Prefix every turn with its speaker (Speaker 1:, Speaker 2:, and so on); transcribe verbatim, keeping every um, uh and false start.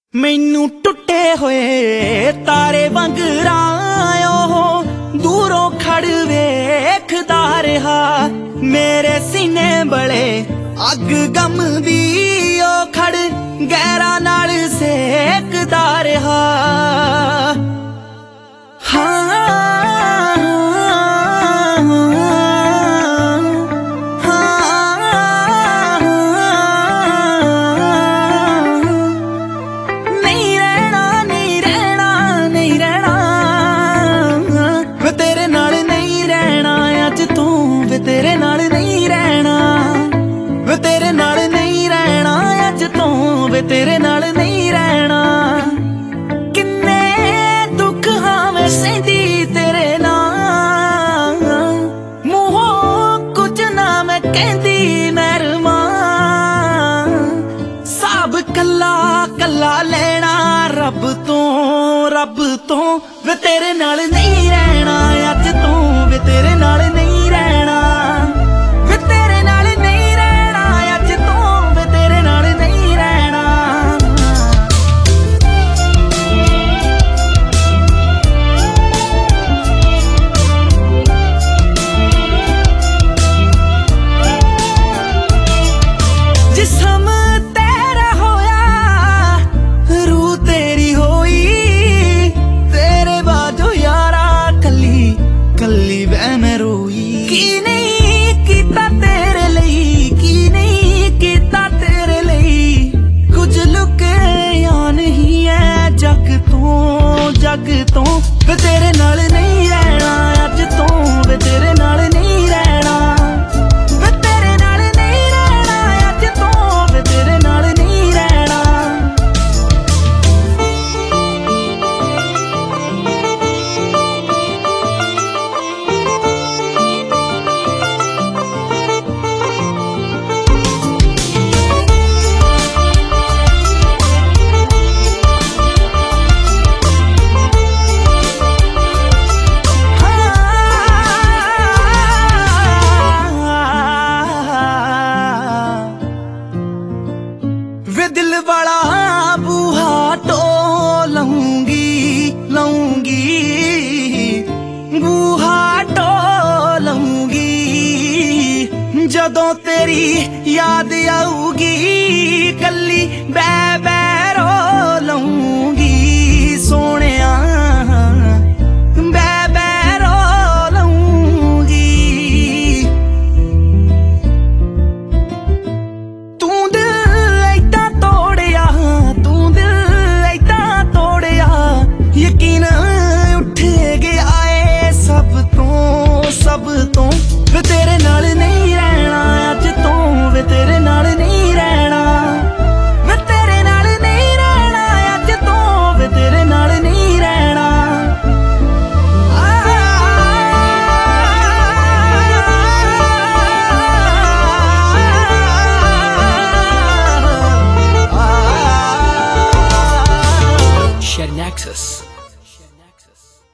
Speaker 1: मैनू टुटे होए तारे वांगरां ओह दूरों खड़ वेखदा रहा। मेरे सीने बड़े अग गम दी ओ खड़ गैरा नाल सेकदा रहा। तेरे नाल नहीं रहना वे तेरे नाल नहीं रहना अज तो वे तेरे नाल नहीं रहना। किन्ने दुख हाँ मैं सहदी तेरे नाल मूहों कुछ ना मैं कहदी मैरमा। सब कला कला लेना रब तो रब तो वे तेरे नाल नहीं रहना अज तो वे तेरे नाल नहीं रहना। जग तो वे तेरे नाल नहीं रहना अज तो वे तेरे नाल नहीं रहना। वे तेरे नाल नहीं रहना अज तो वे तेरे नाल नहीं रहना। दिल वाला बूहा टो लूंगी लूंगी बूहा टो लूंगी जदों तेरी याद आऊगी कली बै बै